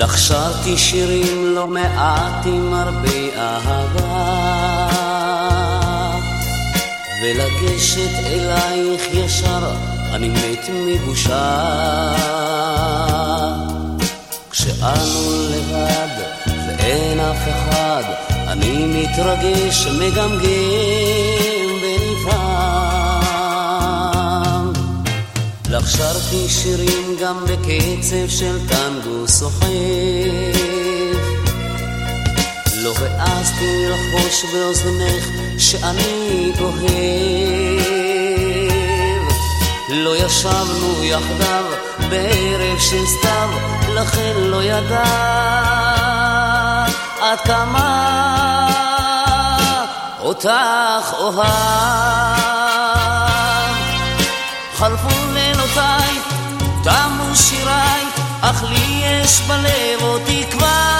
לך שרתי שירים לא מעט עם הרבה אהבה, ולגשת אלייך ישר אני מת מבושה. כשאנו לבד ואין אף אחד אני מתרגש מגמגם בנפעם. לך שרתי שירים גם בקצב של טנגו סוחף, לא העזתי לחוש באוזנך שאני אוהב. לא ישבנו יחדיו בערב של סתיו, לכן לא ידעת עד כמה אותך אוהב. חלפו לילותיי, תמו שיריי, אך לי יש בלב עוד תקווה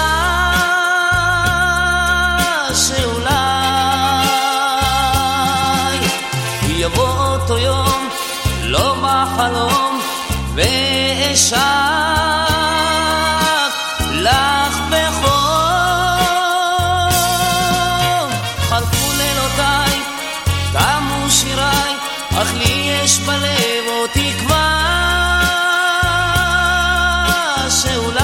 שאולי יבוא אותו יום לא בחלום ואשק לך בחום. חלפו לילותיי, תמו שיריי, אך לי יש בלב עוד תקווה שאולי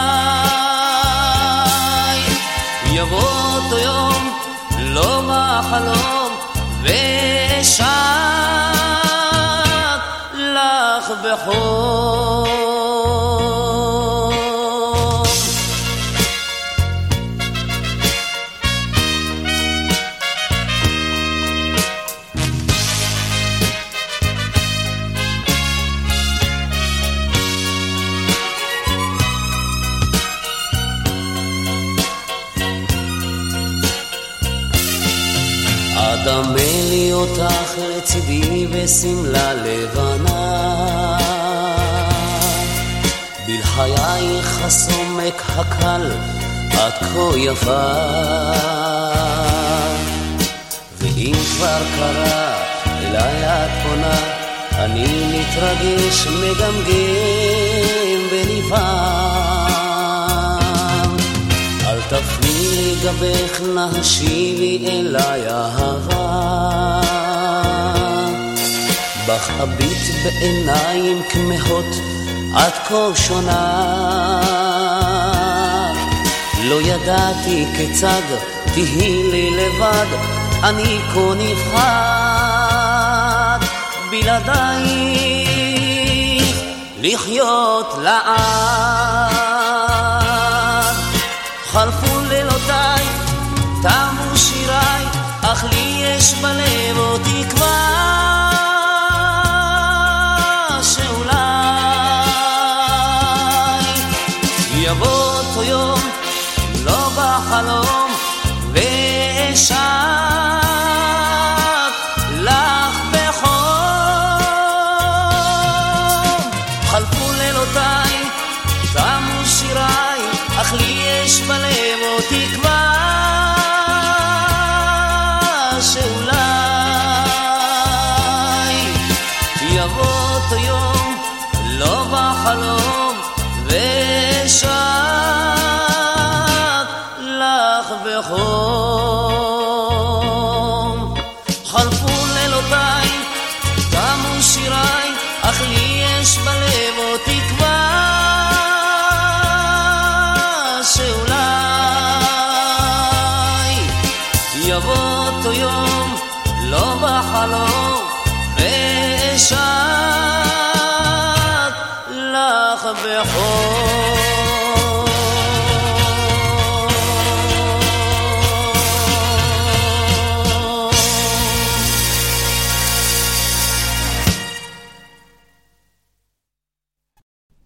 יבוא אותו יום לא בחלום ואשק לך בחום. אדמה לי אותך לצידי בסמלה לבנה, בלחייך הסומק הקל את כה יפה. ואם כבר קרה אליי את פונה, אני מתרגש מגמגם בנפעם. אל תפני גבך, נשיבי אליי אהבה, בך אביט בעיניים כמהות את כה שונה. לא ידעתי כיצד תהי לי לבד, אני כה נבחר בלעדייך לחיות לעד. חלפו לילותיי, תמו שיריי, אך לי יש בלב עוד תקווה שאולי יבוא אותו יום לא בחלום ואשק לך בחום. חלפו לילותיי, תמו שיריי, אך לי יש בלב עוד תקווה שאולי יבוא אותו יום לא בחלום ואשק לך בחום. חלפו לילותיי, תמו שיריי, אך לי יש בלב עוד תקווה שאולי יבוא אותו יום לא בחלום ואשק לך בחום.